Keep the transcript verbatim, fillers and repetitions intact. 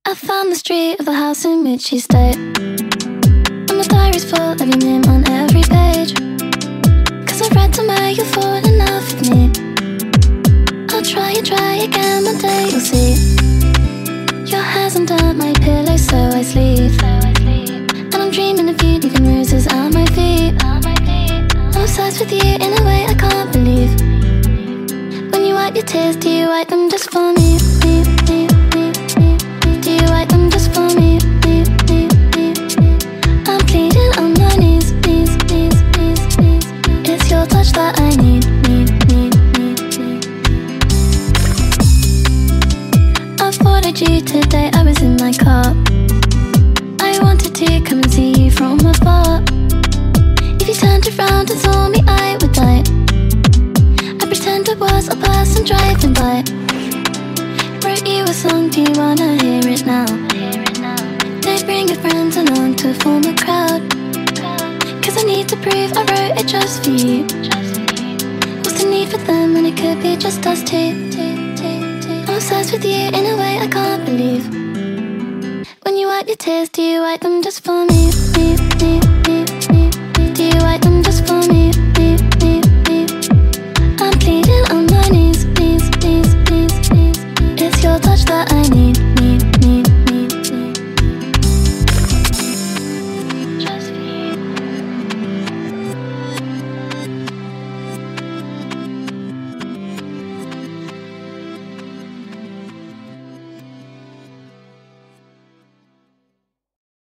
I found the street of the house in which you stay, and my diary's full of your name on every page. Cause I've read somewhere you'll fall in love with me. I'll try and try again, one day you'll see. Your hair's under my pillow so I sleep, and I'm dreaming of you leaving roses at my feet. I'm obsessed with you in a way I can't believe. When you wipe your tears, do you wipe them just for me? me, me, me, me, me. Do you wipe them just for me? me, me, me, me. I'm pleading on my knees, knees, knees, knees, knees. It's your touch that I need, need, need, need, need. I thought you today, I was in my car. I wanted to come and see you from afar. If you turned around and saw me, I would die. I pretend I was a person driving by. Wrote you a song, do you wanna hear it now? Don't bring your friends along to form a crowd, cause I need to prove I wrote it just for you. What's the need for them when it could be just us two? I'm obsessed with you in a way I can't believe. When you wipe your tears, do you wipe them just for me? me?